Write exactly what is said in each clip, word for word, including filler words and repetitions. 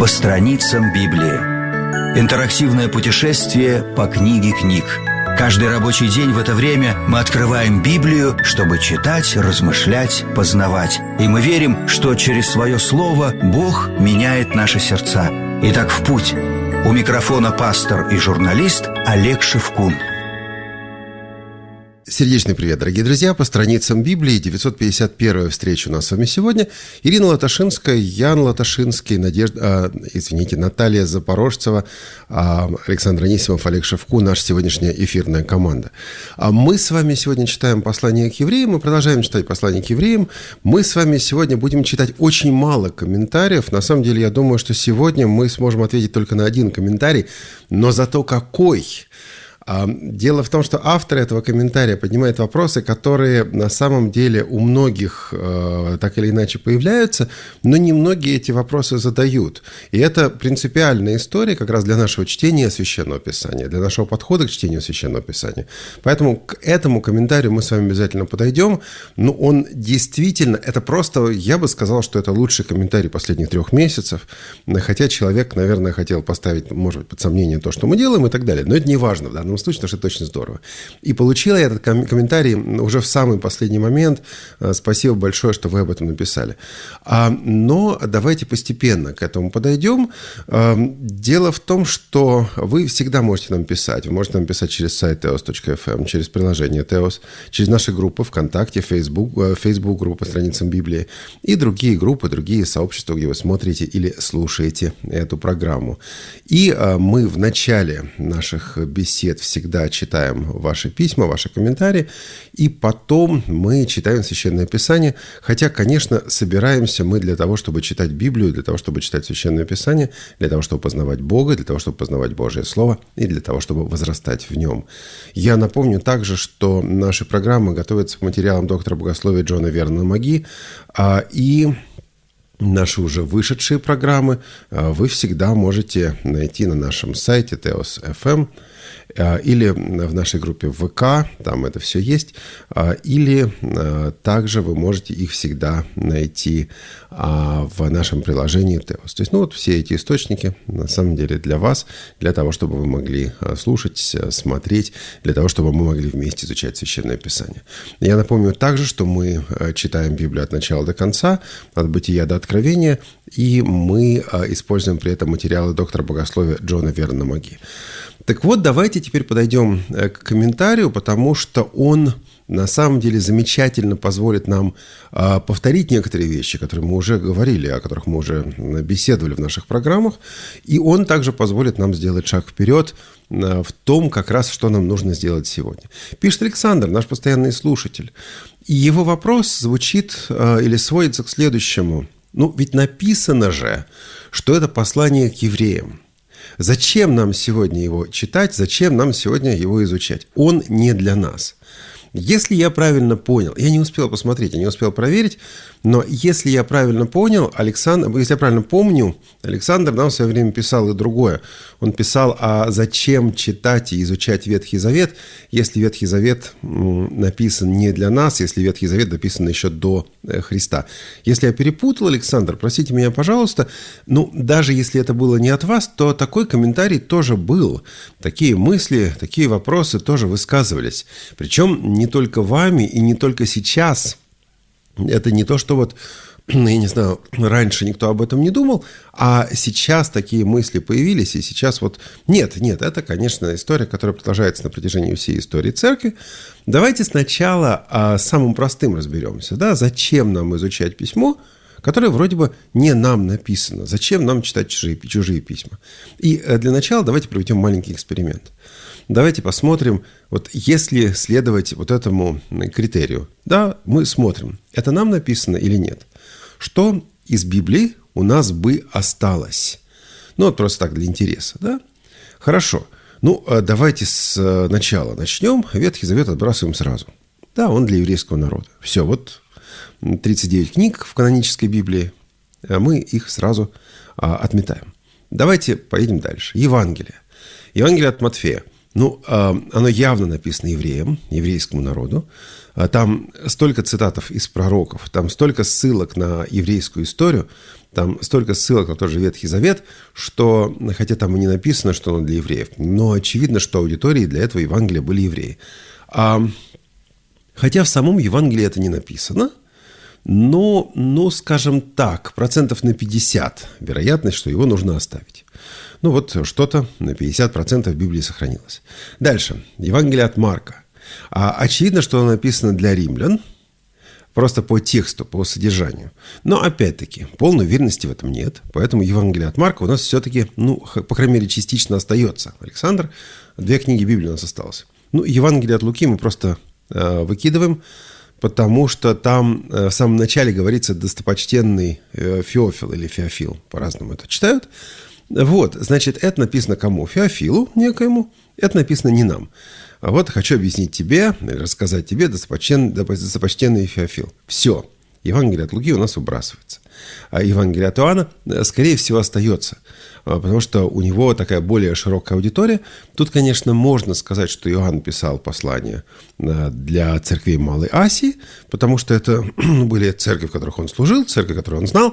страницам Библии. Интерактивное путешествие по книге книг. Каждый рабочий день в это время мы открываем Библию, чтобы читать, размышлять, познавать. И мы верим, что через свое слово Бог меняет наши сердца. Итак, в путь. У микрофона пастор и журналист Олег Шевкун. Сердечный привет, дорогие друзья. По страницам Библии, девятьсот пятьдесят первая встреча у нас с вами сегодня. Ирина Латашинская, Ян Латашинский, Надежда, а, извините, Наталья Запорожцева, а, Александр Анисимов, Олег Шевкун, наша сегодняшняя эфирная команда. А мы с вами сегодня читаем послание к евреям, мы продолжаем читать послание к евреям. Мы с вами сегодня будем читать очень мало комментариев. На самом деле, я думаю, что сегодня мы сможем ответить только на один комментарий, но зато какой! Дело в том, что автор этого комментария поднимает вопросы, которые на самом деле у многих э, так или иначе появляются, но не многие эти вопросы задают. И это принципиальная история как раз для нашего чтения Священного Писания, для нашего подхода к чтению Священного Писания. Поэтому к этому комментарию мы с вами обязательно подойдем. Но он действительно, это просто, я бы сказал, что это лучший комментарий последних трех месяцев, хотя человек, наверное, хотел поставить, может быть, под сомнение то, что мы делаем и так далее. Но это не важно в данном случае, потому что это очень здорово. И получила я этот ком- комментарий уже в самый последний момент. Спасибо большое, что вы об этом написали. А, но давайте постепенно к этому подойдем. А, дело в том, что вы всегда можете нам писать. Вы можете нам писать через сайт теос точка эф эм, через приложение Теос, через наши группы ВКонтакте, Facebook, Facebook группы по страницам Библии и другие группы, другие сообщества, где вы смотрите или слушаете эту программу. И а, мы в начале наших бесед всегда читаем ваши письма, ваши комментарии, и потом мы читаем Священное Писание, хотя, конечно, собираемся мы для того, чтобы читать Библию, для того, чтобы читать Священное Писание, для того, чтобы познавать Бога, для того, чтобы познавать Божье Слово и для того, чтобы возрастать в нем. Я напомню также, что наши программы готовятся по материалам доктора богословия Джона Вернона Маги, и наши уже вышедшие программы вы всегда можете найти на нашем сайте теос точка эф эм или в нашей группе в ВК, там это все есть, или также вы можете их всегда найти в нашем приложении Теос. То есть, ну вот все эти источники на самом деле для вас, для того, чтобы вы могли слушать, смотреть, для того, чтобы мы могли вместе изучать Священное Писание. Я напомню также, что мы читаем Библию от начала до конца, от Бытия до Откровения, и мы используем при этом материалы доктора богословия Джона Вернона Маги. Так вот, давайте теперь подойдем к комментарию, потому что он на самом деле замечательно позволит нам повторить некоторые вещи, которые мы уже говорили, о которых мы уже беседовали в наших программах, и он также позволит нам сделать шаг вперед в том, как раз, что нам нужно сделать сегодня. Пишет Александр, наш постоянный слушатель, и его вопрос звучит или сводится к следующему. Ну, ведь написано же, что это послание к евреям. Зачем нам сегодня его читать, зачем нам сегодня его изучать? Он не для нас. Если я правильно понял, я не успел посмотреть, я не успел проверить, но если я правильно понял, Александр, если я правильно помню, Александр нам в свое время писал и другое. Он писал, а зачем читать и изучать Ветхий Завет, если Ветхий Завет написан не для нас, если Ветхий Завет написан еще до Христа. Если я перепутал, Александр, простите меня, пожалуйста, ну, даже если это было не от вас, то такой комментарий тоже был. Такие мысли, такие вопросы тоже высказывались. Причем не только вами и не только сейчас. Это не то, что вот, я не знаю, раньше никто об этом не думал, а сейчас такие мысли появились, и сейчас вот... Нет, нет, это, конечно, история, которая продолжается на протяжении всей истории церкви. Давайте сначала о самом простым разберемся, да, зачем нам изучать письмо, которое вроде бы не нам написано, зачем нам читать чужие, чужие письма. И для начала давайте проведем маленький эксперимент. Давайте посмотрим, вот если следовать вот этому критерию, да, мы смотрим, это нам написано или нет. Что из Библии у нас бы осталось? Ну, вот просто так для интереса, да? Хорошо. Ну, давайте с начала начнем. Ветхий Завет отбрасываем сразу. Да, он для еврейского народа. Все, вот тридцать девять книг в канонической Библии, мы их сразу отметаем. Давайте поедем дальше. Евангелие. Евангелие от Матфея. Ну, оно явно написано евреям, еврейскому народу. Там столько цитатов из пророков, там столько ссылок на еврейскую историю. Там столько ссылок на тот же Ветхий Завет, что, хотя там и не написано, что оно для евреев, но очевидно, что аудитории для этого Евангелия были евреи. А, хотя в самом Евангелии это не написано, но, ну, скажем так, процентов на пятьдесят вероятность, что его нужно оставить. Ну, вот что-то на пятьдесят процентов в Библии сохранилось. Дальше. Евангелие от Марка. А, очевидно, что оно написано для римлян, просто по тексту, по содержанию. Но, опять-таки, полной уверенности в этом нет. Поэтому Евангелие от Марка у нас все-таки, ну, по крайней мере, частично остается. Александр, две книги Библии у нас осталось. Ну, Евангелие от Луки мы просто э, выкидываем, потому что там э, в самом начале говорится достопочтенный э, Феофил или Феофил, по-разному это читают. Вот, значит, это написано кому? Феофилу некоему. Это написано не нам. А вот хочу объяснить тебе, или рассказать тебе, достопочтенный, достопочтенный Феофил. Все. Евангелие от Луки у нас выбрасывается. А Евангелие от Иоанна, скорее всего, остается. Потому что у него такая более широкая аудитория. Тут, конечно, можно сказать, что Иоанн писал послание для церквей Малой Асии, потому что это были церкви, в которых он служил, церкви, которые он знал.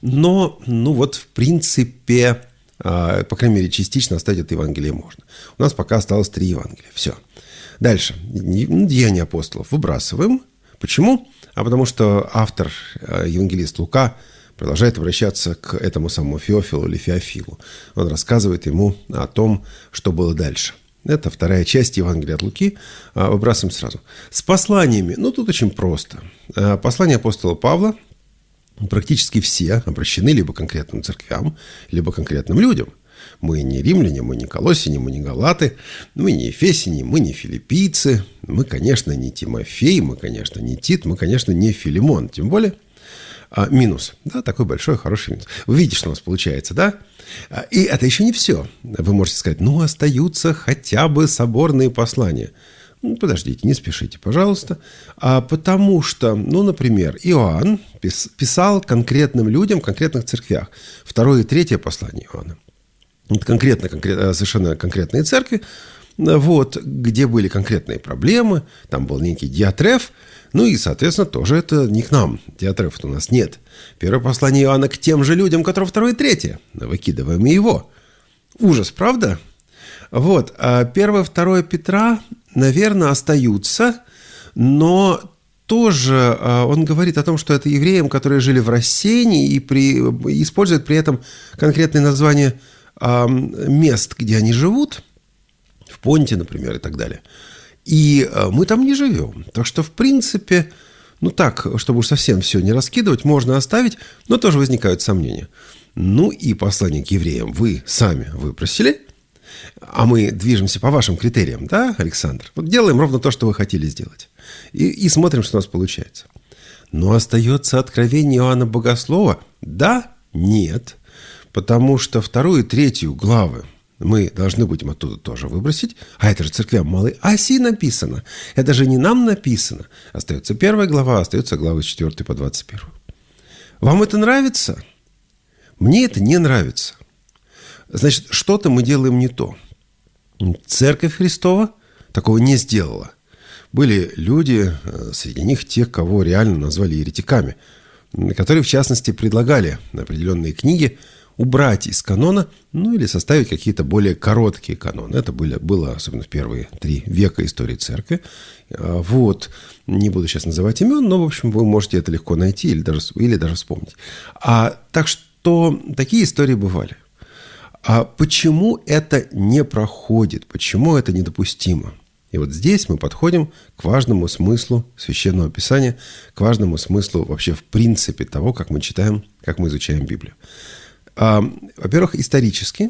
Но, ну вот, в принципе, по крайней мере, частично оставить это Евангелие можно. У нас пока осталось три Евангелия. Все. Дальше. Деяния апостолов выбрасываем. Почему? А потому что автор, евангелист Лука, продолжает обращаться к этому самому Феофилу или Феофилу. Он рассказывает ему о том, что было дальше. Это вторая часть Евангелия от Луки. Выбрасываем сразу. С посланиями. Ну, тут очень просто. Послания апостола Павла практически все обращены либо конкретным церквям, либо конкретным людям. Мы не римляне, мы не колоссяне, мы не галаты, мы не ефесяне, мы не филиппийцы, мы, конечно, не Тимофей, мы, конечно, не Тит, мы, конечно, не Филимон. Тем более, а, минус. Да, такой большой, хороший минус. Вы видите, что у нас получается, да? И это еще не все. Вы можете сказать, ну, остаются хотя бы соборные послания. Ну, подождите, не спешите, пожалуйста. А потому что, ну, например, Иоанн писал конкретным людям в конкретных церквях. Второе и третье послание Иоанна. Это конкретно, конкретно, совершенно конкретные церкви, вот, где были конкретные проблемы. Там был некий Диатреф. Ну и, соответственно, тоже это не к нам. Диатрефа у нас нет. Первое послание Иоанна к тем же людям, которые второе и третье. Выкидываем и его. Ужас, правда? Вот. А первое, второе Петра, наверное, остаются, но тоже он говорит о том, что это евреям, которые жили в рассеянии и при, использует при этом конкретные названия мест, где они живут, в Понте, например, и так далее. И мы там не живем. Так что, в принципе, ну так, чтобы уж совсем все не раскидывать, можно оставить, но тоже возникают сомнения. Ну и послание к евреям вы сами выпросили, а мы движемся по вашим критериям, да, Александр? Вот делаем ровно то, что вы хотели сделать. И, и смотрим, что у нас получается. Но остается откровение Иоанна Богослова? Да? Нет. Потому что вторую и третью главы мы должны будем оттуда тоже выбросить. А это же церквям Малой Асии написано. Это же не нам написано. Остается первая глава, остается главы с четвёртой по двадцать первую. Вам это нравится? Мне это не нравится. Значит, что-то мы делаем не то. Церковь Христова такого не сделала. Были люди, среди них те, кого реально назвали еретиками, которые, в частности, предлагали определенные книги убрать из канона, ну или составить какие-то более короткие каноны. Это были, было особенно в первые три века истории церкви. Вот. Не буду сейчас называть имен, но, в общем, вы можете это легко найти или даже, или даже вспомнить. А, так что такие истории бывали. А почему это не проходит? Почему это недопустимо? И вот здесь мы подходим к важному смыслу Священного Писания, к важному смыслу вообще в принципе того, как мы читаем, как мы изучаем Библию. Во-первых, исторически,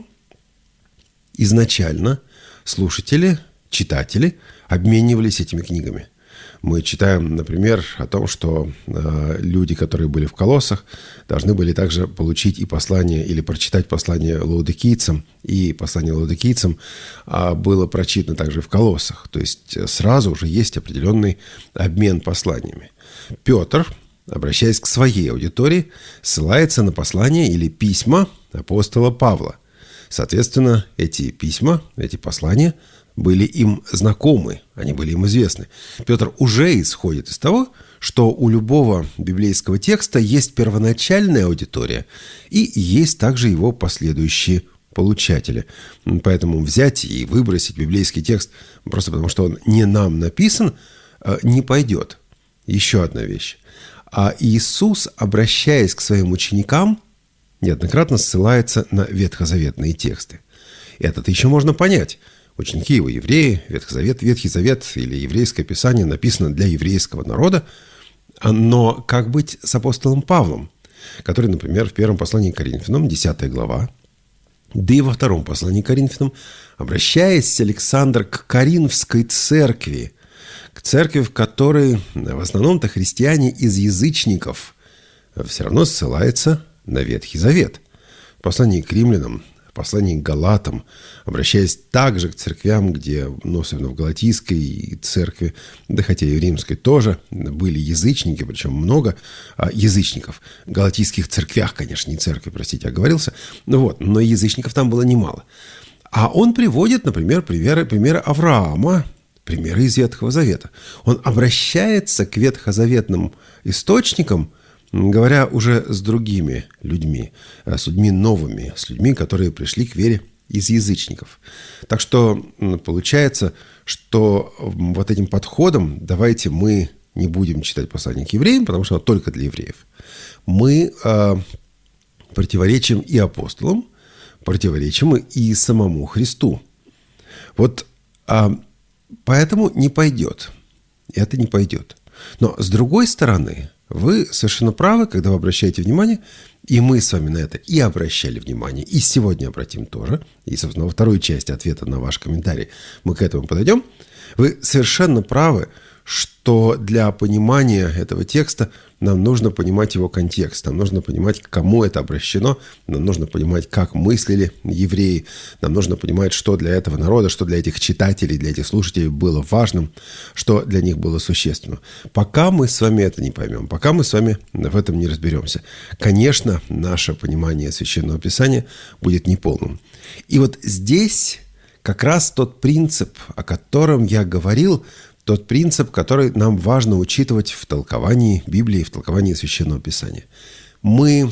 изначально слушатели, читатели обменивались этими книгами. Мы читаем, например, о том, что люди, которые были в Колоссах, должны были также получить и послание, или прочитать послание лаодикийцам, и послание лаодикийцам было прочитано также в Колоссах. То есть сразу уже есть определенный обмен посланиями. Петр, обращаясь к своей аудитории, ссылается на послания или письма апостола Павла. Соответственно, эти письма, эти послания были им знакомы, они были им известны. Петр уже исходит из того, что у любого библейского текста есть первоначальная аудитория и есть также его последующие получатели. Поэтому взять и выбросить библейский текст просто потому, что он не нам написан, не пойдет. Еще одна вещь. А Иисус, обращаясь к своим ученикам, неоднократно ссылается на ветхозаветные тексты. Это-то еще можно понять. Ученики его евреи, Ветхозавет, Ветхий Завет или еврейское писание написано для еврейского народа. Но как быть с апостолом Павлом, который, например, в первом послании к Коринфянам, десятая глава, да и во втором послании к Коринфянам, обращаясь, Александр, к Коринфской церкви, к церкви, в которой в основном-то христиане из язычников, все равно ссылается на Ветхий Завет. В послании к римлянам, в послании к галатам, обращаясь также к церквям, где, ну, особенно в галатийской церкви, да хотя и в римской тоже, были язычники, причем много язычников. В галатийских церквях, конечно, не церкви, простите, оговорился, ну вот, но язычников там было немало. А он приводит, например, примеры, примеры Авраама, примеры из Ветхого Завета. Он обращается к ветхозаветным источникам, говоря уже с другими людьми, с людьми новыми, с людьми, которые пришли к вере из язычников. Так что получается, что вот этим подходом давайте мы не будем читать послание к евреям, потому что оно только для евреев. Мы э, противоречим и апостолам, противоречим и самому Христу. Вот э, поэтому не пойдет. Это не пойдет. Но с другой стороны, вы совершенно правы, когда вы обращаете внимание, и мы с вами на это и обращали внимание, и сегодня обратим тоже, и, собственно, во второй части ответа на ваш комментарий мы к этому подойдем. Вы совершенно правы, что для понимания этого текста нам нужно понимать его контекст, нам нужно понимать, к кому это обращено, нам нужно понимать, как мыслили евреи, нам нужно понимать, что для этого народа, что для этих читателей, для этих слушателей было важным, что для них было существенным. Пока мы с вами это не поймем, пока мы с вами в этом не разберемся, конечно, наше понимание Священного Писания будет неполным. И вот здесь как раз тот принцип, о котором я говорил, тот принцип, который нам важно учитывать в толковании Библии, в толковании Священного Писания. Мы,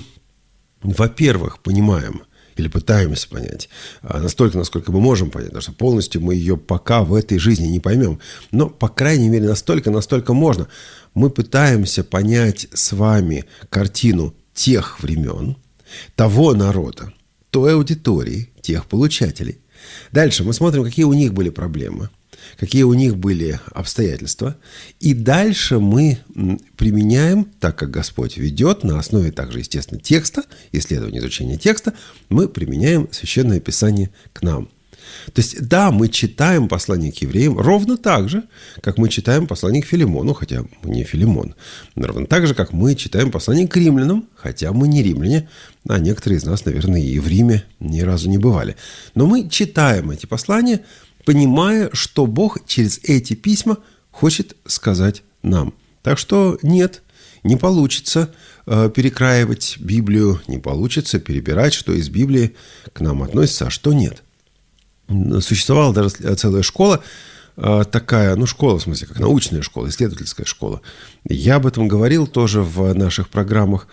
во-первых, понимаем или пытаемся понять настолько, насколько мы можем понять, потому что полностью мы ее пока в этой жизни не поймем, но, по крайней мере, настолько, насколько можно. Мы пытаемся понять с вами картину тех времен, того народа, той аудитории, тех получателей. Дальше мы смотрим, какие у них были проблемы, какие у них были обстоятельства. И дальше мы применяем, так как Господь ведет, на основе также, естественно, текста, исследования, изучения текста, мы применяем Священное Писание к нам. То есть, да, мы читаем послание к евреям ровно так же, как мы читаем послание к Филимону, хотя мы не Филимон. Ровно так же, как мы читаем послание к римлянам, хотя мы не римляне, а некоторые из нас, наверное, и в Риме ни разу не бывали. Но мы читаем эти послания, понимая, что Бог через эти письма хочет сказать нам. Так что нет, не получится э, перекраивать Библию, не получится перебирать, что из Библии к нам относится, а что нет. Существовала даже целая школа, э, такая, ну школа в смысле, как научная школа, исследовательская школа. Я об этом говорил тоже в наших программах.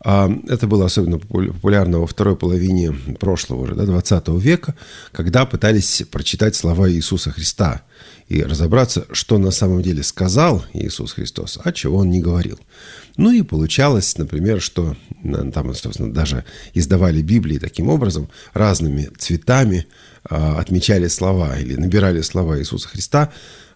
Это было особенно популярно во второй половине прошлого уже, да, двадцатого века, когда пытались прочитать слова Иисуса Христа и разобраться, что на самом деле сказал Иисус Христос, а чего Он не говорил. Ну и получалось, например, что там, собственно, даже издавали Библии таким образом, разными цветами отмечали слова или набирали слова Иисуса Христа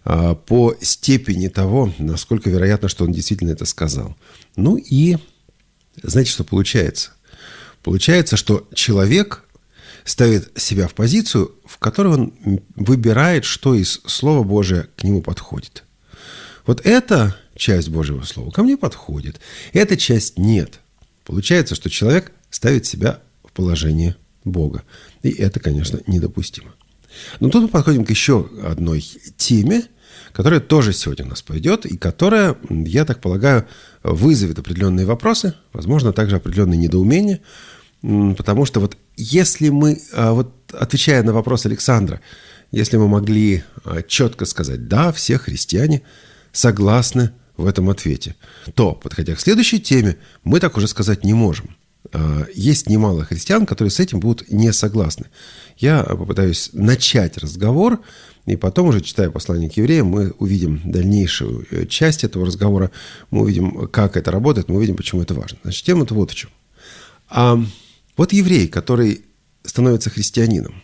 по степени того, насколько вероятно, что Он действительно это сказал. Ну и знаете, что получается? Получается, что человек ставит себя в позицию, в которой он выбирает, что из Слова Божия к нему подходит. Вот эта часть Божьего Слова ко мне подходит, эта часть нет. Получается, что человек ставит себя в положение Бога. И это, конечно, недопустимо. Но тут мы подходим к еще одной теме, которая тоже сегодня у нас пойдет, и которая, я так полагаю, вызовет определенные вопросы, возможно, также определенные недоумения, потому что вот если мы, вот отвечая на вопрос Александра, если мы могли четко сказать, да, все христиане согласны в этом ответе, то, подходя к следующей теме, мы так уже сказать не можем. Есть немало христиан, которые с этим будут не согласны. Я попытаюсь начать разговор, и потом, уже читая послание к евреям, мы увидим дальнейшую часть этого разговора, мы увидим, как это работает, мы увидим, почему это важно. Значит, тема-то вот в чем. А вот еврей, который становится христианином,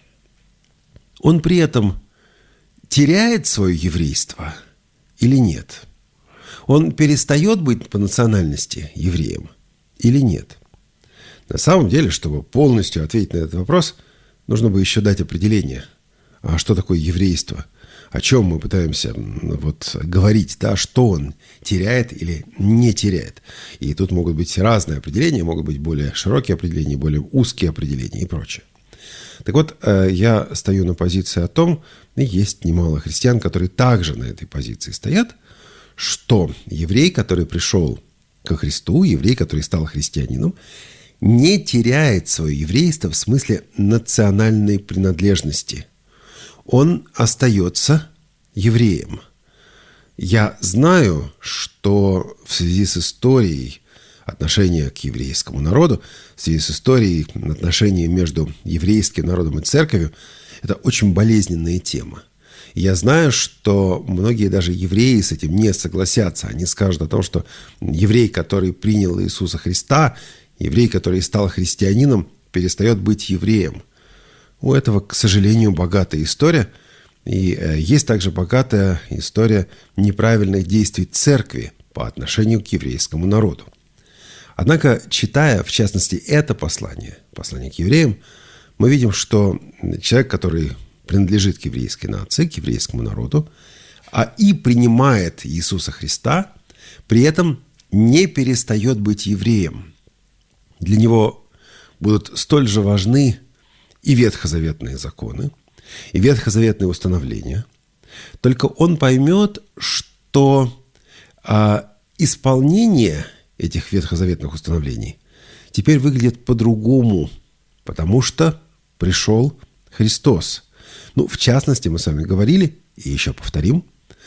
он при этом теряет свое еврейство или нет? Он перестает быть по национальности евреем или нет? На самом деле, чтобы полностью ответить на этот вопрос, нужно бы еще дать определение, а что такое еврейство, о чем мы пытаемся вот говорить, да, что он теряет или не теряет. И тут могут быть разные определения, могут быть более широкие определения, более узкие определения и прочее. Так вот, я стою на позиции о том, и есть немало христиан, которые также на этой позиции стоят, что еврей, который пришел ко Христу, еврей, который стал христианином, не теряет свое еврейство в смысле национальной принадлежности. Он остается евреем. Я знаю, что в связи с историей отношения к еврейскому народу, в связи с историей отношений между еврейским народом и церковью, это очень болезненная тема. Я знаю, что многие даже евреи с этим не согласятся. Они скажут о том, что еврей, который принял Иисуса Христа, еврей, который стал христианином, перестает быть евреем. У этого, к сожалению, богатая история. И есть также богатая история неправильных действий церкви по отношению к еврейскому народу. Однако, читая, в частности, это послание, послание к евреям, мы видим, что человек, который принадлежит к еврейской нации, к еврейскому народу, а и принимает Иисуса Христа, при этом не перестает быть евреем. Для него будут столь же важны и ветхозаветные законы, и ветхозаветные установления. Только он поймет, что а, исполнение этих ветхозаветных установлений теперь выглядит по-другому, потому что пришел Христос. Ну, в частности, мы с вами говорили, и еще повторим,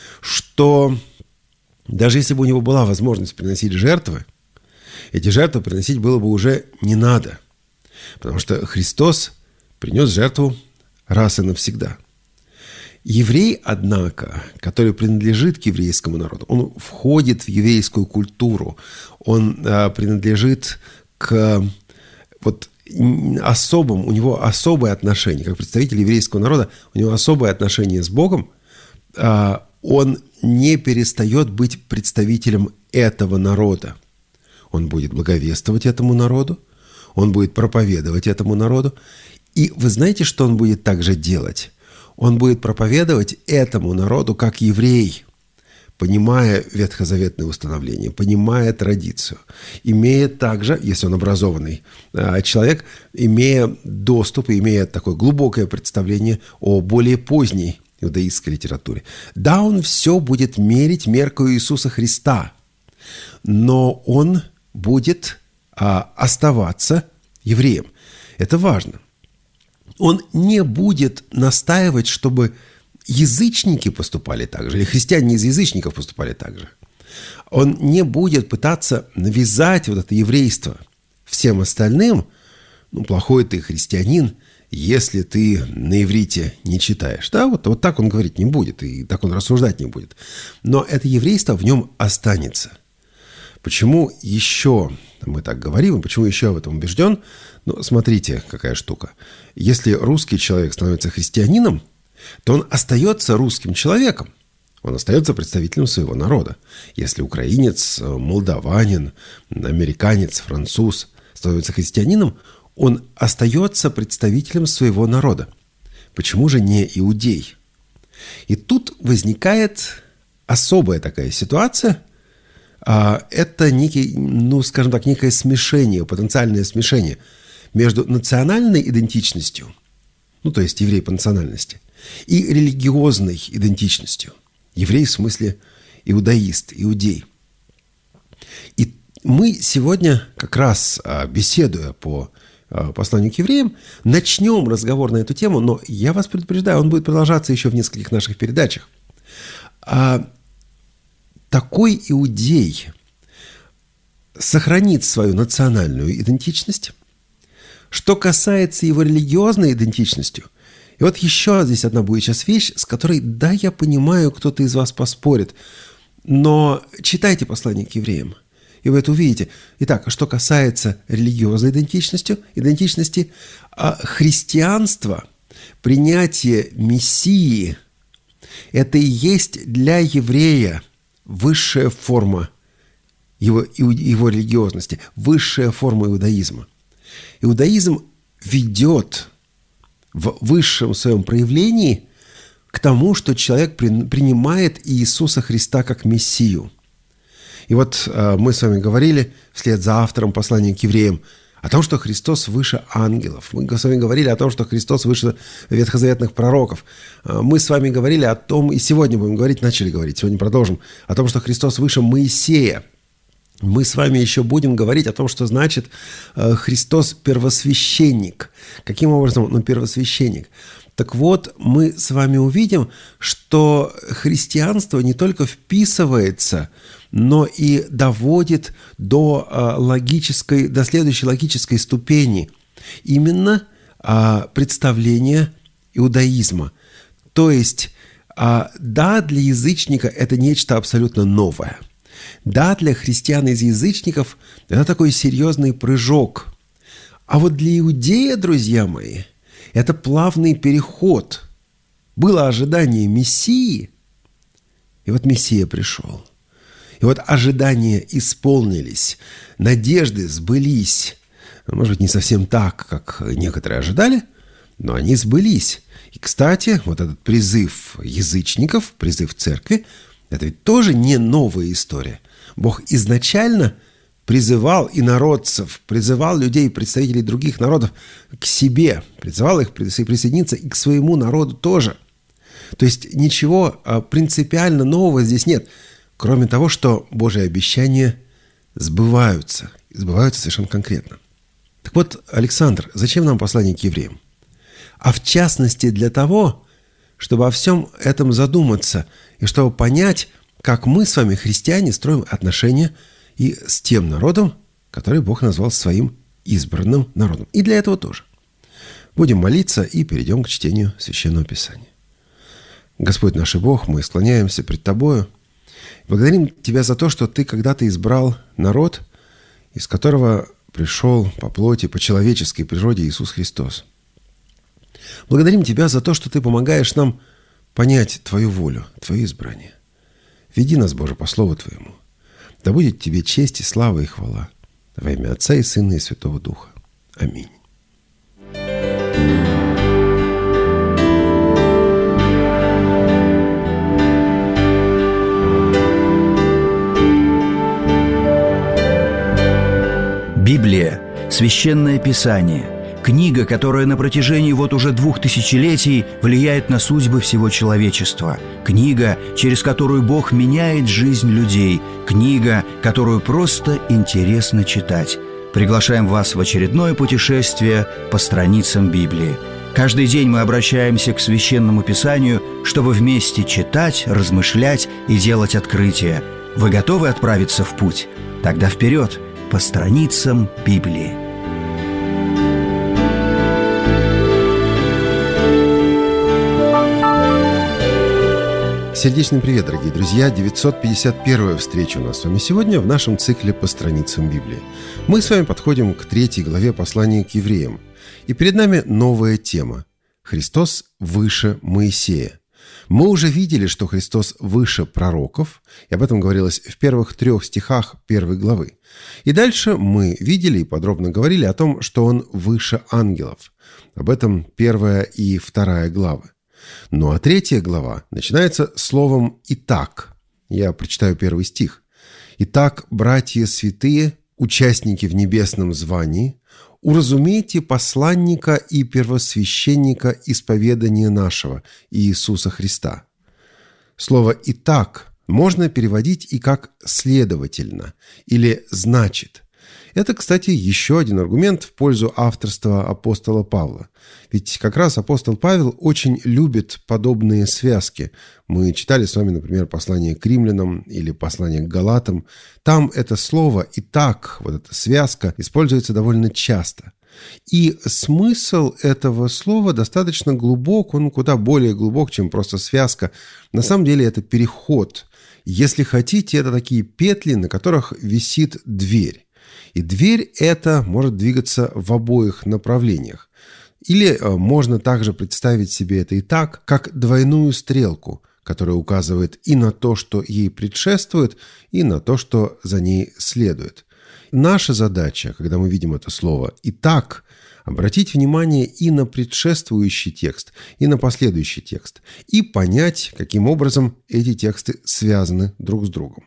что даже если бы у него была возможность приносить жертвы, эти жертвы приносить было бы уже не надо, потому что Христос принес жертву раз и навсегда. Еврей, однако, который принадлежит к еврейскому народу, он входит в еврейскую культуру, он а, принадлежит к вот, особым, у него особое отношение, как представитель еврейского народа, у него особое отношение с Богом, а, он не перестает быть представителем этого народа. Он будет благовествовать этому народу, он будет проповедовать этому народу. И вы знаете, что он будет также делать? Он будет проповедовать этому народу как еврей, понимая ветхозаветные установления, понимая традицию, имея также, если он образованный человек, имея доступ, имея такое глубокое представление о более поздней иудаистской литературе. Да, он все будет мерить меркою Иисуса Христа, но он будет а, оставаться евреем. Это важно. Он не будет настаивать, чтобы язычники поступали так же, или христиане из язычников поступали так же. Он не будет пытаться навязать вот это еврейство всем остальным. Ну, плохой ты христианин, если ты на иврите не читаешь. Да, вот, вот так он говорить не будет, и так он рассуждать не будет. Но это еврейство в нем останется. Почему еще мы так говорим, и почему еще я в этом убежден? Ну, смотрите, какая штука. Если русский человек становится христианином, то он остается русским человеком. Он остается представителем своего народа. Если украинец, молдаванин, американец, француз становится христианином, он остается представителем своего народа. Почему же не иудей? И тут возникает особая такая ситуация. Это некий, ну, скажем так, некое смешение, потенциальное смешение между национальной идентичностью, ну, то есть еврей по национальности, и религиозной идентичностью. Еврей в смысле иудаист, иудей. И мы сегодня, как раз беседуя по посланию к евреям, начнем разговор на эту тему, но я вас предупреждаю, он будет продолжаться еще в нескольких наших передачах. такой иудей сохранит свою национальную идентичность. Что касается его религиозной идентичности, и вот еще здесь одна будет сейчас вещь, с которой, да, я понимаю, кто-то из вас поспорит, но читайте послание к евреям, и вы это увидите. Итак, что касается религиозной идентичности, идентичности христианства, принятие Мессии – это и есть для еврея высшая форма его, его религиозности, высшая форма иудаизма. Иудаизм ведет в высшем своем проявлении к тому, что человек принимает Иисуса Христа как Мессию. И вот э, мы с вами говорили вслед за автором послания к евреям о том, что Христос выше ангелов. Мы с вами говорили о том, что Христос выше ветхозаветных пророков. Мы с вами говорили о том, и сегодня будем говорить, начали говорить, сегодня продолжим, о том, что Христос выше Моисея. Мы с вами еще будем говорить о том, что значит Христос первосвященник. Каким образом? Ну, первосвященник. Так вот, мы с вами увидим, что христианство не только вписывается, но и доводит до логической, до следующей логической ступени. Именно представления иудаизма. То есть, да, для язычника это нечто абсолютно новое. Да, для христиан из язычников это такой серьезный прыжок. А вот для иудея, друзья мои, это плавный переход. Было ожидание Мессии, и вот Мессия пришел. И вот ожидания исполнились, надежды сбылись. Может быть, не совсем так, как некоторые ожидали, но они сбылись. И, кстати, вот этот призыв язычников, призыв церкви, это ведь тоже не новая история. Бог изначально призывал инородцев, призывал людей, представителей других народов к себе, призывал их присоединиться и к своему народу тоже. То есть ничего принципиально нового здесь нет, кроме того, что Божьи обещания сбываются, и сбываются совершенно конкретно. Так вот, Александр, зачем нам послание к евреям? А в частности для того, чтобы о всем этом задуматься и чтобы понять, как мы с вами, христиане, строим отношения и с тем народом, который Бог назвал своим избранным народом. И для этого тоже. Будем молиться и перейдем к чтению Священного Писания. Господь наш и Бог, мы склоняемся пред Тобою. Благодарим Тебя за то, что Ты когда-то избрал народ, из которого пришел по плоти, по человеческой природе Иисус Христос. Благодарим Тебя за то, что Ты помогаешь нам понять Твою волю, Твое избрание. Веди нас, Боже, по Слову Твоему. Да будет Тебе честь и слава и хвала. Во имя Отца и Сына и Святого Духа. Аминь. Библия – священное писание, книга, которая на протяжении вот уже двух тысячелетий влияет на судьбы всего человечества, книга, через которую Бог меняет жизнь людей, книга, которую просто интересно читать. Приглашаем вас в очередное путешествие по страницам Библии. Каждый день мы обращаемся к Священному Писанию, чтобы вместе читать, размышлять и делать открытия. Вы готовы отправиться в путь? Тогда вперед! По страницам Библии. Сердечный привет, дорогие друзья! девятьсот пятьдесят первая встреча у нас с вами сегодня в нашем цикле «По страницам Библии». Мы с вами подходим к третьей главе послания к евреям. И перед нами новая тема – Христос выше Моисея. Мы уже видели, что Христос выше пророков, и об этом говорилось в первых трех стихах первой главы. И дальше мы видели и подробно говорили о том, что Он выше ангелов. Об этом первая и вторая главы. Ну а третья глава начинается словом «Итак». Я прочитаю первый стих. «Итак, братья святые, участники в небесном звании, уразумейте посланника и первосвященника исповедания нашего, Иисуса Христа». Слово «итак» можно переводить и как «следовательно» или «значит». Это, кстати, еще один аргумент в пользу авторства апостола Павла. Ведь как раз апостол Павел очень любит подобные связки. Мы читали с вами, например, послание к римлянам или послание к галатам. Там это слово «итак», вот эта связка, используется довольно часто. И смысл этого слова достаточно глубок, он куда более глубок, чем просто связка. На самом деле это переход. Если хотите, это такие петли, на которых висит дверь. И дверь эта может двигаться в обоих направлениях. Или можно также представить себе это и так, как двойную стрелку, которая указывает и на то, что ей предшествует, и на то, что за ней следует. Наша задача, когда мы видим это слово «итак», обратить внимание и на предшествующий текст, и на последующий текст, и понять, каким образом эти тексты связаны друг с другом.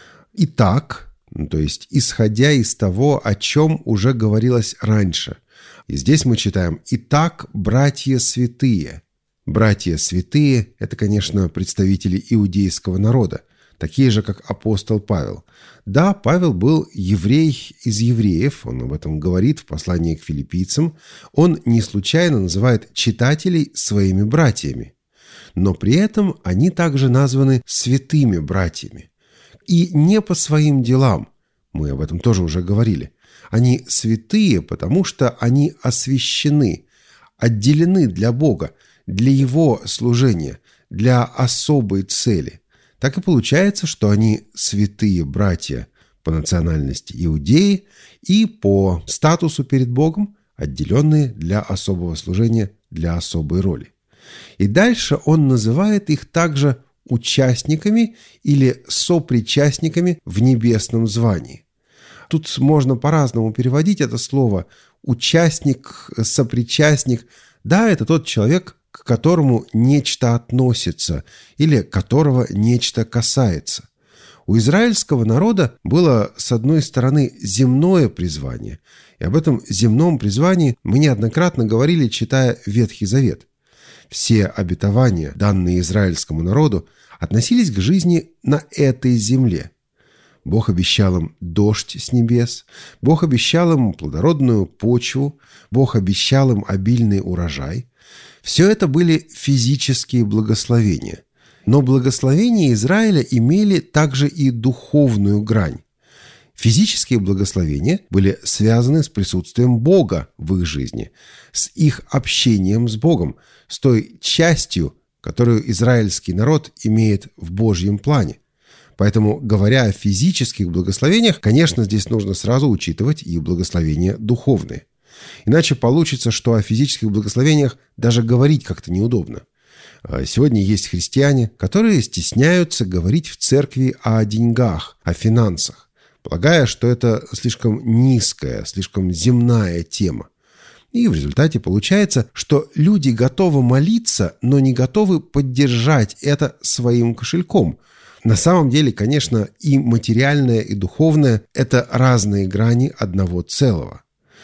Итак, то есть исходя из того, о чем уже говорилось раньше. И здесь мы читаем «Итак, братья святые». Братья святые – это, конечно, представители иудейского народа, такие же, как апостол Павел. Да, Павел был еврей из евреев, он об этом говорит в послании к филиппийцам. Он не случайно называет читателей своими братьями. Но при этом они также названы святыми братьями. И не по своим делам, мы об этом тоже уже говорили. Они святые, потому что они освящены, отделены для Бога, для Его служения, для особой цели. Так и получается, что они святые братья по национальности иудеи и по статусу перед Богом, отделенные для особого служения, для особой роли. И дальше он называет их также участниками или сопричастниками в небесном звании. Тут можно по-разному переводить это слово. Участник, сопричастник. Да, это тот человек, к которому нечто относится или которого нечто касается. У израильского народа было, с одной стороны, земное призвание. И об этом земном призвании мы неоднократно говорили, читая Ветхий Завет. Все обетования, данные израильскому народу, относились к жизни на этой земле. Бог обещал им дождь с небес, Бог обещал им плодородную почву, Бог обещал им обильный урожай. Все это были физические благословения. Но благословения Израиля имели также и духовную грань. Физические благословения были связаны с присутствием Бога в их жизни, с их общением с Богом, с той частью, которую израильский народ имеет в Божьем плане. Поэтому, говоря о физических благословениях, конечно, здесь нужно сразу учитывать и благословения духовные. Иначе получится, что о физических благословениях даже говорить как-то неудобно. Сегодня есть христиане, которые стесняются говорить в церкви о деньгах, о финансах, полагая, что это слишком низкая, слишком земная тема. И в результате получается, что люди готовы молиться, но не готовы поддержать это своим кошельком. На самом деле, конечно, и материальное, и духовное – это разные грани одного целого.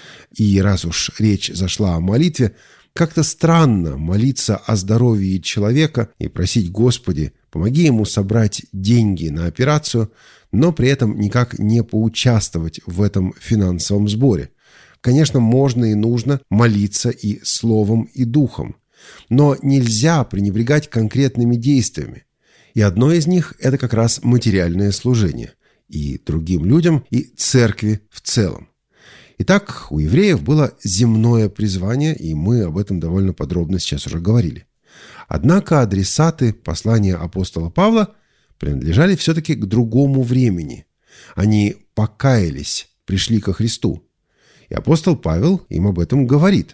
И раз уж речь зашла о молитве, как-то странно молиться о здоровье человека и просить: «Господи, помоги ему собрать деньги на операцию», но при этом никак не поучаствовать в этом финансовом сборе. Конечно, можно и нужно молиться и словом, и духом, но нельзя пренебрегать конкретными действиями. И одно из них – это как раз материальное служение и другим людям, и церкви в целом. Итак, у евреев было земное призвание, и мы об этом довольно подробно сейчас уже говорили. Однако адресаты послания апостола Павла принадлежали все-таки к другому времени. Они покаялись, пришли ко Христу. И апостол Павел им об этом говорит.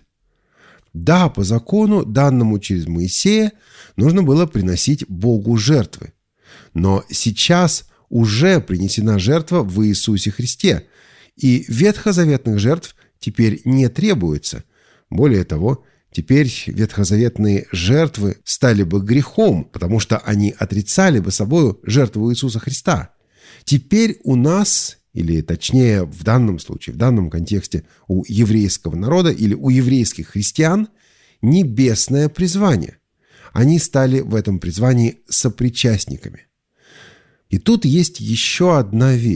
Да, по закону, данному через Моисея, нужно было приносить Богу жертвы. Но сейчас уже принесена жертва в Иисусе Христе, и ветхозаветных жертв теперь не требуется. Более того, теперь ветхозаветные жертвы стали бы грехом, потому что они отрицали бы собою жертву Иисуса Христа. Теперь у нас, или точнее в данном случае, в данном контексте у еврейского народа или у еврейских христиан, небесное призвание. Они стали в этом призвании сопричастниками. И тут есть еще одна вещь.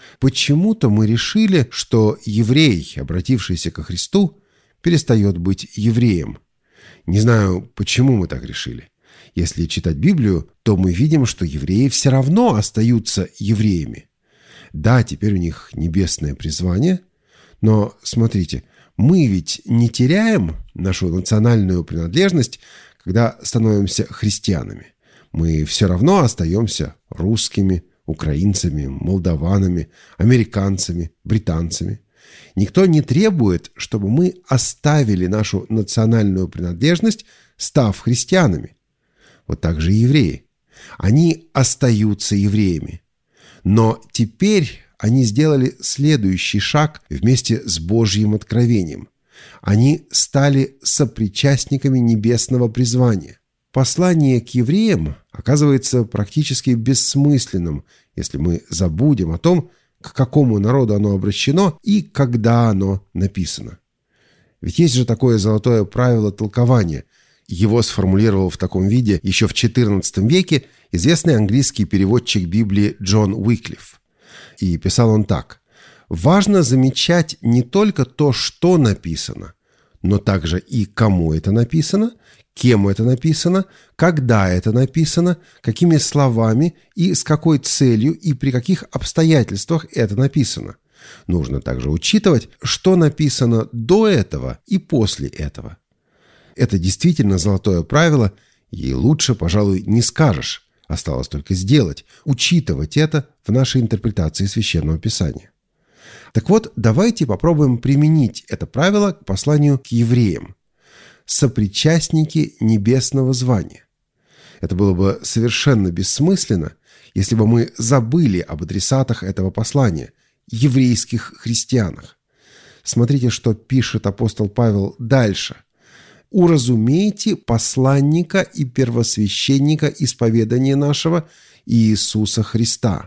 Почему-то мы решили, что еврей, обратившийся ко Христу, перестает быть евреем. Не знаю, почему мы так решили. Если читать Библию, то мы видим, что евреи все равно остаются евреями. Да, теперь у них небесное призвание, но, смотрите, мы ведь не теряем нашу национальную принадлежность, когда становимся христианами. Мы все равно остаемся русскими, украинцами, молдаванами, американцами, британцами. Никто не требует, чтобы мы оставили нашу национальную принадлежность, став христианами. Вот так же и евреи. Они остаются евреями. Но теперь они сделали следующий шаг вместе с Божьим откровением. Они стали сопричастниками небесного призвания. Послание к евреям оказывается практически бессмысленным, если мы забудем о том, к какому народу оно обращено и когда оно написано. Ведь есть же такое золотое правило толкования. Его сформулировал в таком виде еще в четырнадцатом веке известный английский переводчик Библии Джон Уиклиф. И писал он так: «Важно замечать не только то, что написано, но также и кому это написано, кем это написано, когда это написано, какими словами и с какой целью и при каких обстоятельствах это написано. Нужно также учитывать, что написано до этого и после этого». Это действительно золотое правило, и лучше, пожалуй, не скажешь. Осталось только сделать, учитывать это в нашей интерпретации Священного Писания. Так вот, давайте попробуем применить это правило к посланию к евреям. Сопричастники небесного звания. Это было бы совершенно бессмысленно, если бы мы забыли об адресатах этого послания, еврейских христианах. Смотрите, что пишет апостол Павел дальше. «Уразумейте посланника и первосвященника исповедания нашего Иисуса Христа».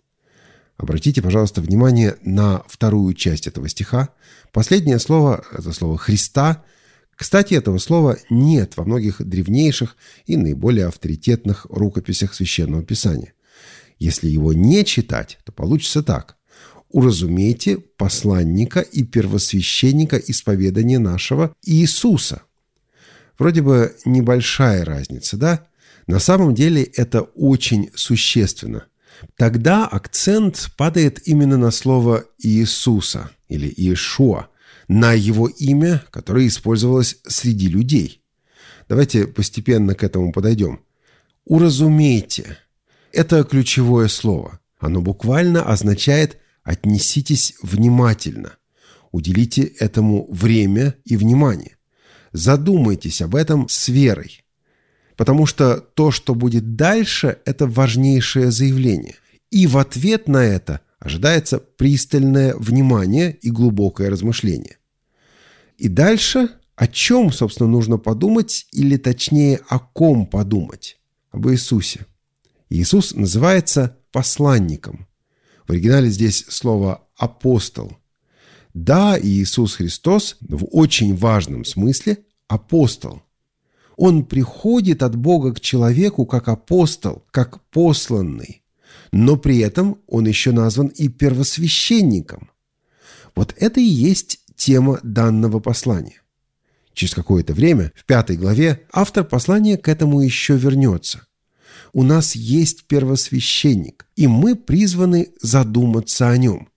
Обратите, пожалуйста, внимание на вторую часть этого стиха. Последнее слово – это слово «Христа». Кстати, этого слова нет во многих древнейших и наиболее авторитетных рукописях Священного Писания. Если его не читать, то получится так. «Уразумейте посланника и первосвященника исповедания нашего Иисуса». Вроде бы небольшая разница, да? На самом деле это очень существенно. Тогда акцент падает именно на слово «Иисуса» или «Иешуа», на его имя, которое использовалось среди людей. Давайте постепенно к этому подойдем. «Уразумейте» – это ключевое слово. Оно буквально означает «отнеситесь внимательно», уделите этому время и внимание. Задумайтесь об этом с верой. Потому что то, что будет дальше, это важнейшее заявление. И в ответ на это ожидается пристальное внимание и глубокое размышление. И дальше о чем, собственно, нужно подумать, или точнее, о ком подумать? Об Иисусе. Иисус называется посланником. В оригинале здесь слово «апостол». Да, Иисус Христос в очень важном смысле апостол. Он приходит от Бога к человеку как апостол, как посланный, но при этом он еще назван и первосвященником. Вот это и есть тема данного послания. Через какое-то время, в пятой главе, автор послания к этому еще вернется. У нас есть первосвященник, и мы призваны задуматься о нем.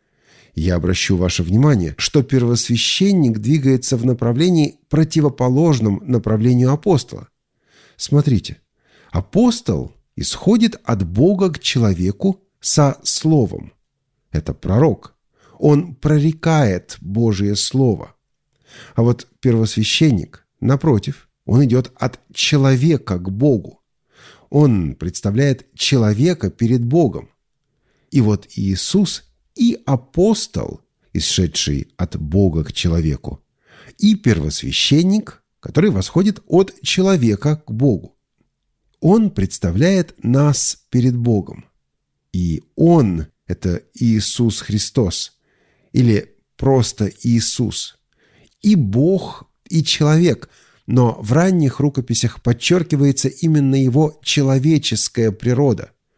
Я обращу ваше внимание, что первосвященник двигается в направлении, противоположном направлению апостола. Смотрите, апостол исходит от Бога к человеку со словом. Это пророк. Он прорекает Божие слово. А вот первосвященник, напротив, он идет от человека к Богу. Он представляет человека перед Богом. И вот Иисус и апостол, исшедший от Бога к человеку, и первосвященник, который восходит от человека к Богу. Он представляет нас перед Богом. И Он – это Иисус Христос, или просто Иисус. И Бог, и человек, но в ранних рукописях подчеркивается именно его человеческая природа.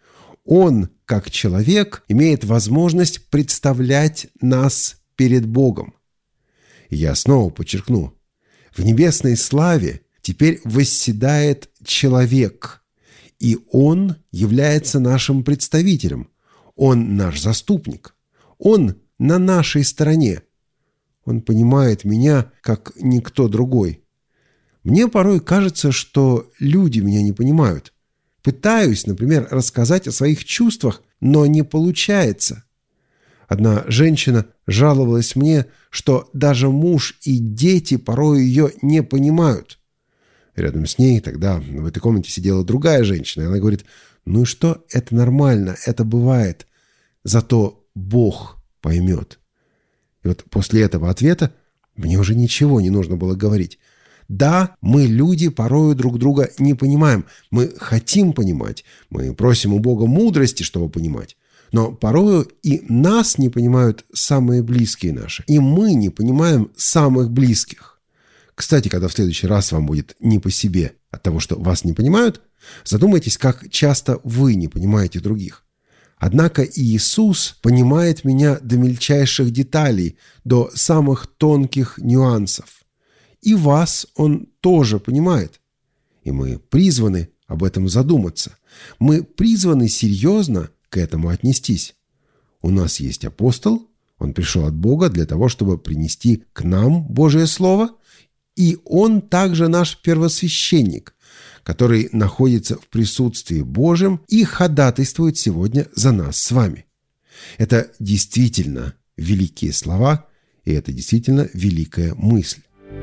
Он, как человек, имеет возможность представлять нас перед Богом. И я снова подчеркну, в небесной славе теперь восседает человек, и он является нашим представителем, он наш заступник, он на нашей стороне. Он понимает меня, как никто другой. Мне порой кажется, что люди меня не понимают. Пытаюсь, например, рассказать о своих чувствах, но не получается. Одна женщина жаловалась мне, что даже муж и дети порой ее не понимают. Рядом с ней тогда в этой комнате сидела другая женщина, и она говорит: «Ну и что, это нормально, это бывает, зато Бог поймет». И вот после этого ответа мне уже ничего не нужно было говорить. Да, мы, люди, порою друг друга не понимаем. Мы хотим понимать. Мы просим у Бога мудрости, чтобы понимать. Но порою и нас не понимают самые близкие наши. И мы не понимаем самых близких. Кстати, когда в следующий раз вам будет не по себе от того, что вас не понимают, задумайтесь, как часто вы не понимаете других. Однако Иисус понимает меня до мельчайших деталей, до самых тонких нюансов. И вас Он тоже понимает. И мы призваны об этом задуматься. Мы призваны серьезно к этому отнестись. У нас есть апостол, он пришел от Бога для того, чтобы принести к нам Божие Слово, и он также наш первосвященник, который находится в присутствии Божьем и ходатайствует сегодня за нас с вами. Это действительно великие слова, и это действительно великая мысль.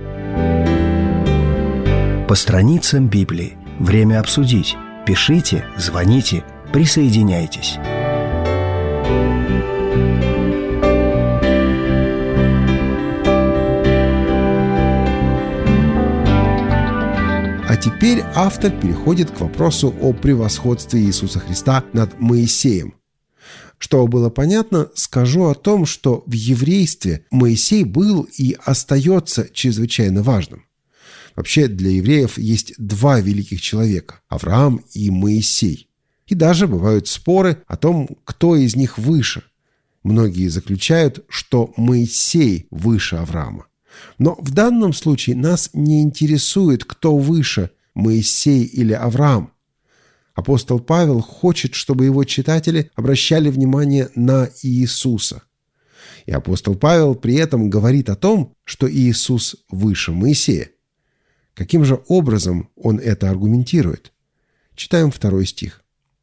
По страницам Библии. Время обсудить. Пишите, звоните, присоединяйтесь. А теперь автор переходит к вопросу о превосходстве Иисуса Христа над Моисеем. Чтобы было понятно, скажу о том, что в еврействе Моисей был и остается чрезвычайно важным. Вообще для евреев есть два великих человека – Авраам и Моисей. И даже бывают споры о том, кто из них выше. Многие заключают, что Моисей выше Авраама. Но в данном случае нас не интересует, кто выше – Моисей или Авраам. Апостол Павел хочет, чтобы его читатели обращали внимание на Иисуса. И апостол Павел при этом говорит о том, что Иисус выше Моисея. Каким же образом он это аргументирует? Читаем второй стих.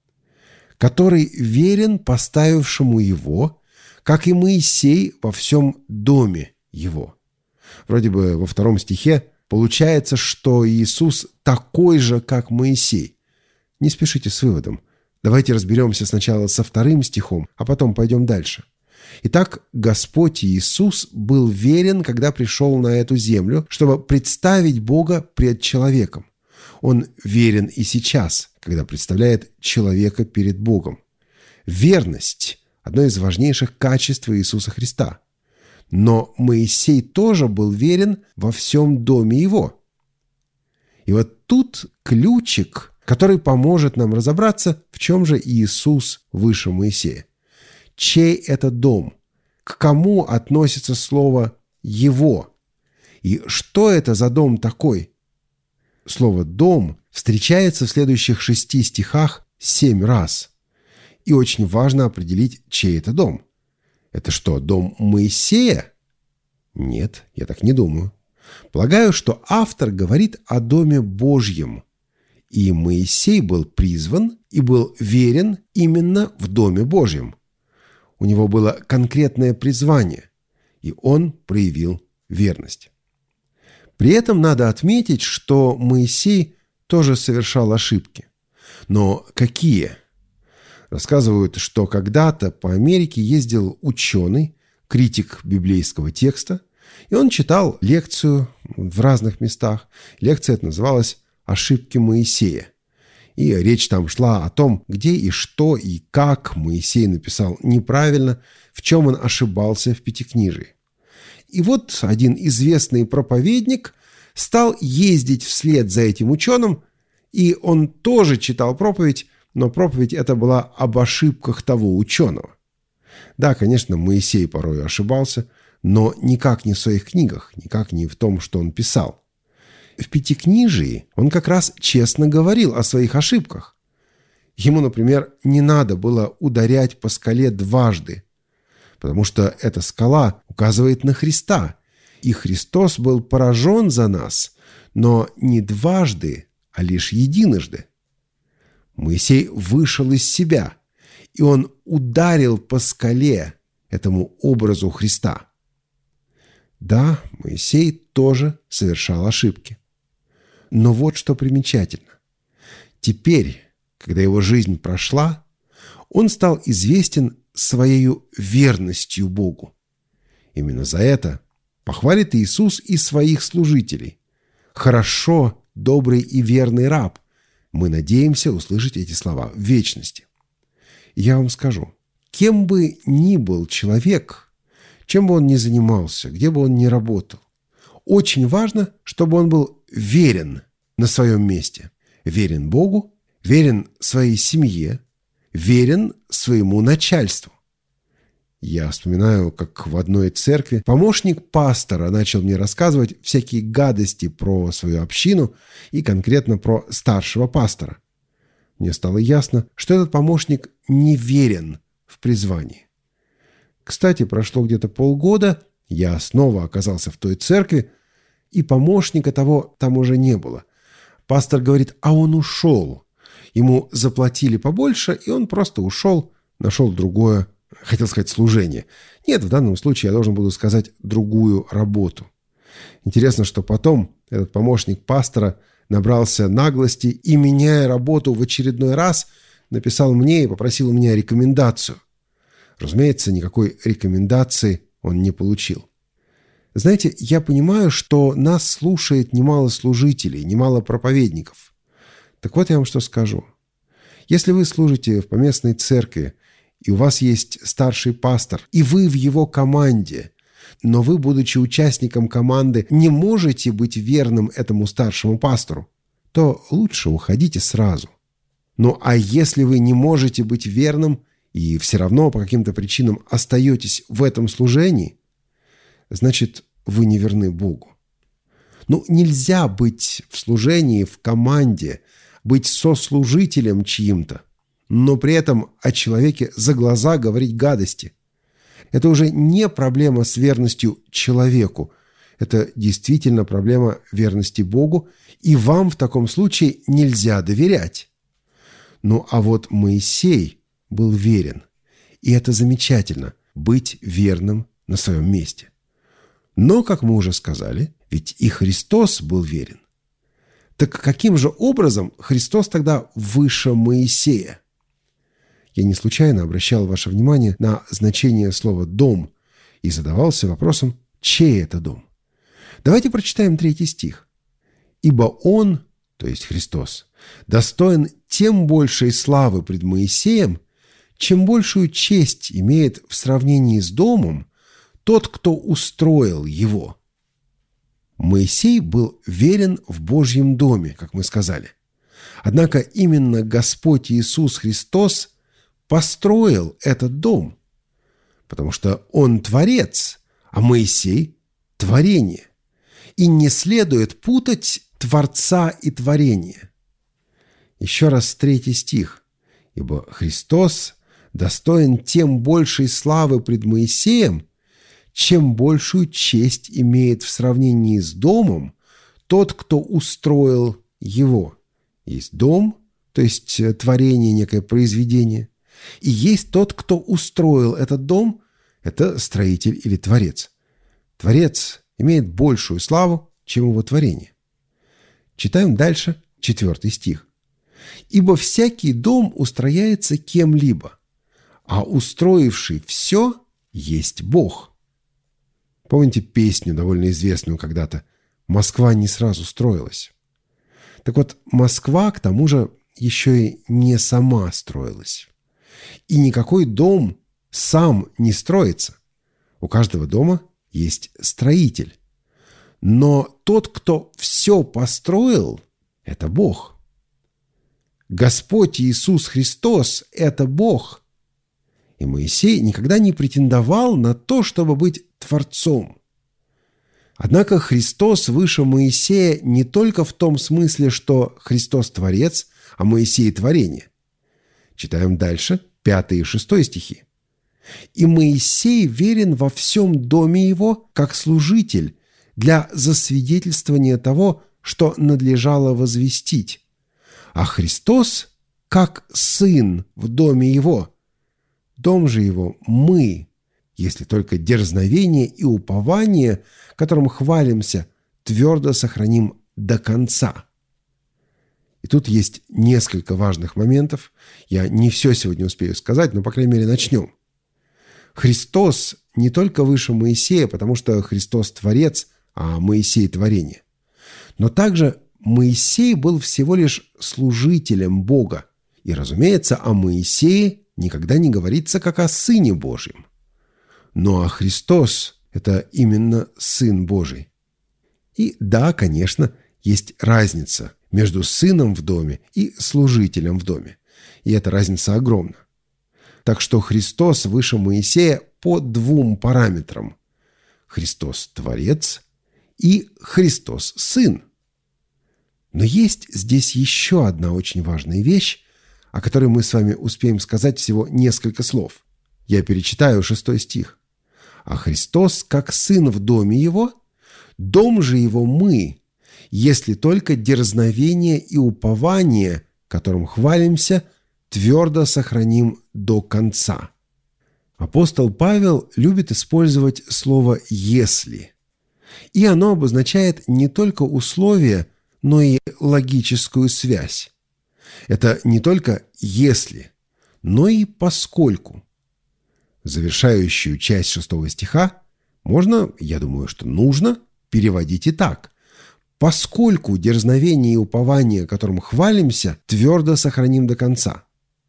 «Который верен поставившему его, как и Моисей во всем доме его». Вроде бы во втором стихе получается, что Иисус такой же, как Моисей. Не спешите с выводом. Давайте разберемся сначала со вторым стихом, а потом пойдем дальше. Итак, Господь Иисус был верен, когда пришел на эту землю, чтобы представить Бога пред человеком. Он верен и сейчас, когда представляет человека перед Богом. Верность – одно из важнейших качеств Иисуса Христа. Но Моисей тоже был верен во всем доме его. И вот тут ключик, который поможет нам разобраться, в чем же Иисус выше Моисея. Чей это дом? К кому относится слово «его»? И что это за дом такой? Слово «дом» встречается в следующих шести стихах семь раз. И очень важно определить, чей это дом. Это что, дом Моисея? Нет, я так не думаю. Полагаю, что автор говорит о доме Божьем. И Моисей был призван и был верен именно в доме Божьем. У него было конкретное призвание, и он проявил верность. При этом надо отметить, что Моисей тоже совершал ошибки. Но какие? Рассказывают, что когда-то по Америке ездил ученый, критик библейского текста, и он читал лекцию в разных местах. Лекция эта называлась «Ошибки Моисея». И речь там шла о том, где и что и как Моисей написал неправильно, в чем он ошибался в Пятикнижии. И вот один известный проповедник стал ездить вслед за этим ученым, и он тоже читал проповедь, но проповедь эта была об ошибках того ученого. Да, конечно, Моисей порой ошибался, но никак не в своих книгах, никак не в том, что он писал. В Пятикнижии он как раз честно говорил о своих ошибках. Ему, например, не надо было ударять по скале дважды, потому что эта скала указывает на Христа, и Христос был поражен за нас, но не дважды, а лишь единожды. Моисей вышел из себя, и он ударил по скале, этому образу Христа. Да, Моисей тоже совершал ошибки. Но вот что примечательно. Теперь, когда его жизнь прошла, он стал известен своей верностью Богу. Именно за это похвалит Иисус и своих служителей. «Хорошо, добрый и верный раб». Мы надеемся услышать эти слова в вечности. Я вам скажу, кем бы ни был человек, чем бы он ни занимался, где бы он ни работал, очень важно, чтобы он был верен на своем месте. Верен Богу, верен своей семье, верен своему начальству. Я вспоминаю, как в одной церкви помощник пастора начал мне рассказывать всякие гадости про свою общину и конкретно про старшего пастора. Мне стало ясно, что этот помощник не верен в призвании. Кстати, прошло где-то полгода, я снова оказался в той церкви, и помощника того там уже не было. Пастор говорит, а он ушел. Ему заплатили побольше, и он просто ушел, нашел другое, хотел сказать, служение. Нет, в данном случае я должен буду сказать другую работу. Интересно, что потом этот помощник пастора набрался наглости и, меняя работу в очередной раз, написал мне и попросил у меня рекомендацию. Разумеется, никакой рекомендации он не получил. Знаете, я понимаю, что нас слушает немало служителей, немало проповедников. Так вот я вам что скажу. Если вы служите в поместной церкви, и у вас есть старший пастор, и вы в его команде, но вы, будучи участником команды, не можете быть верным этому старшему пастору, то лучше уходите сразу. Ну а если вы не можете быть верным и все равно по каким-то причинам остаетесь в этом служении, значит, вы не верны Богу. Ну, нельзя быть в служении, в команде, быть сослужителем чьим-то, но при этом о человеке за глаза говорить гадости. Это уже не проблема с верностью человеку. Это действительно проблема верности Богу, и вам в таком случае нельзя доверять. Ну, а вот Моисей был верен. И это замечательно – быть верным на своем месте. Но, как мы уже сказали, ведь и Христос был верен. Так каким же образом Христос тогда выше Моисея? Я не случайно обращал ваше внимание на значение слова «дом» и задавался вопросом, чей это дом? Давайте прочитаем третий стих. «Ибо Он, то есть Христос, достоин тем большей славы пред Моисеем, чем большую честь имеет в сравнении с домом тот, кто устроил его». Моисей был верен в Божьем доме, как мы сказали. Однако именно Господь Иисус Христос построил этот дом, потому что Он творец, а Моисей – творение. И не следует путать Творца и творение. Еще раз третий стих. «Ибо Христос достоин тем большей славы пред Моисеем, чем большую честь имеет в сравнении с домом тот, кто устроил его». Есть дом, то есть творение, некое произведение, и есть тот, кто устроил этот дом, это строитель или творец. Творец имеет большую славу, чем его творение. Читаем дальше четвертый стих. «Ибо всякий дом устрояется кем-либо, а устроивший все есть Бог». Помните песню, довольно известную когда-то «Москва не сразу строилась». Так вот, Москва, к тому же, еще и не сама строилась. И никакой дом сам не строится. У каждого дома есть строитель. Но тот, кто все построил, это Бог. Господь Иисус Христос – это Бог. И Моисей никогда не претендовал на то, чтобы быть Творцом. Однако Христос выше Моисея не только в том смысле, что Христос – Творец, а Моисей – творение. Читаем дальше, пятый и шестой стихи. «И Моисей верен во всем доме его, как служитель, для засвидетельствования того, что надлежало возвестить, а Христос, как сын в доме его. Дом же его мы, если только дерзновение и упование, которым хвалимся, твердо сохраним до конца». И тут есть несколько важных моментов. Я не все сегодня успею сказать, но, по крайней мере, начнем. Христос не только выше Моисея, потому что Христос – Творец, а Моисей – творение. Но также Моисей был всего лишь служителем Бога. И, разумеется, о Моисее никогда не говорится как о Сыне Божьем. Ну а Христос – это именно Сын Божий. И да, конечно, есть разница между сыном в доме и служителем в доме. И эта разница огромна. Так что Христос выше Моисея по двум параметрам. Христос – Творец и Христос – Сын. Но есть здесь еще одна очень важная вещь, о которой мы с вами успеем сказать всего несколько слов. Я перечитаю шестой стих. «А Христос, как Сын в доме Его, дом же Его мы, если только дерзновение и упование, которым хвалимся, твердо сохраним до конца». Апостол Павел любит использовать слово «если». И оно обозначает не только условия, но и логическую связь. Это не только «если», но и «поскольку». Завершающую часть шестого стиха можно, я думаю, что нужно, переводить и так. «Поскольку дерзновение и упование, которым хвалимся, твердо сохраним до конца».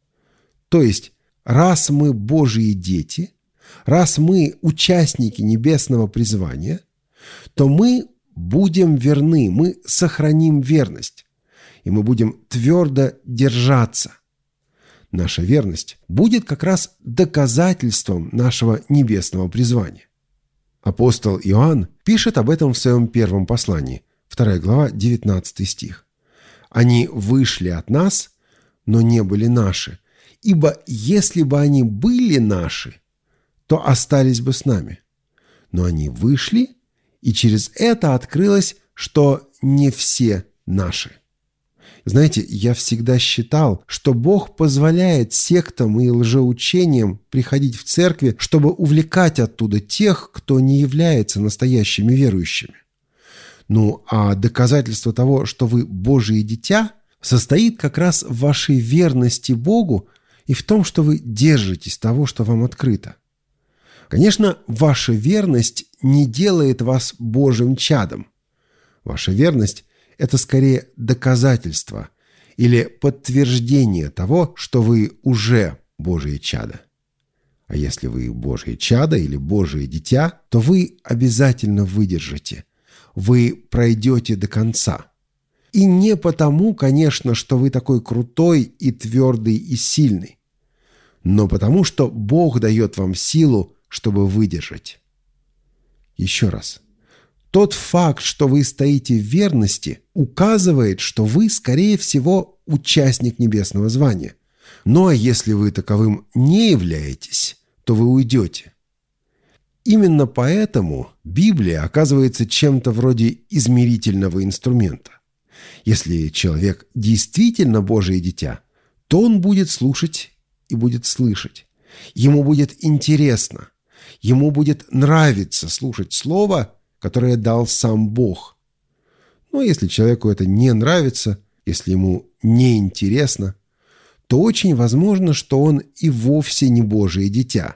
То есть, раз мы Божьи дети, раз мы участники небесного призвания, то мы будем верны, мы сохраним верность, и мы будем твердо держаться. Наша верность будет как раз доказательством нашего небесного призвания. Апостол Иоанн пишет об этом в своем первом послании, вторая глава, девятнадцатый стих. «Они вышли от нас, но не были наши, ибо если бы они были наши, то остались бы с нами. Но они вышли, и через это открылось, что не все наши». Знаете, я всегда считал, что Бог позволяет сектам и лжеучениям приходить в церкви, чтобы увлекать оттуда тех, кто не является настоящими верующими. Ну, а доказательство того, что вы Божие дитя, состоит как раз в вашей верности Богу и в том, что вы держитесь того, что вам открыто. Конечно, ваша верность не делает вас Божьим чадом. Ваша верность – это скорее доказательство или подтверждение того, что вы уже Божие чадо. А если вы Божие чадо или Божие дитя, то вы обязательно выдержите. Вы пройдете до конца. И не потому, конечно, что вы такой крутой и твердый и сильный, но потому, что Бог дает вам силу, чтобы выдержать. Еще раз. Тот факт, что вы стоите в верности, указывает, что вы, скорее всего, участник небесного звания. Ну а если вы таковым не являетесь, то вы уйдете. Именно поэтому Библия оказывается чем-то вроде измерительного инструмента. Если человек действительно Божие дитя, то он будет слушать и будет слышать. Ему будет интересно, ему будет нравиться слушать слово, которое дал сам Бог. Но если человеку это не нравится, если ему не интересно, то очень возможно, что он и вовсе не Божие дитя.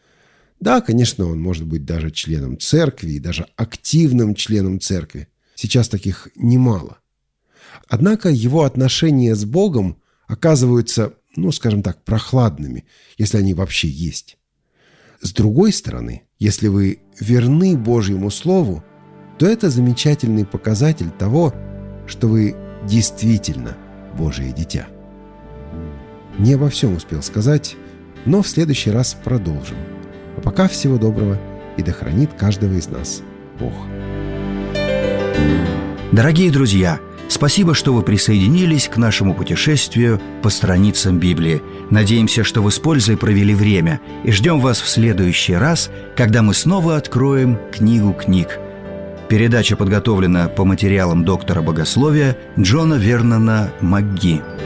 Да, конечно, он может быть даже членом церкви и даже активным членом церкви. Сейчас таких немало. Однако его отношения с Богом оказываются, ну, скажем так, прохладными, если они вообще есть. С другой стороны, если вы верны Божьему Слову, то это замечательный показатель того, что вы действительно Божие дитя. не обо всем успел сказать, но в следующий раз продолжим. А пока всего доброго, и да хранит каждого из нас Бог. Дорогие друзья, спасибо, что вы присоединились к нашему путешествию по страницам Библии. Надеемся, что вы с пользой провели время, и ждем вас в следующий раз, когда мы снова откроем книгу книг. Передача подготовлена по материалам доктора богословия Джона Вернона МакГи.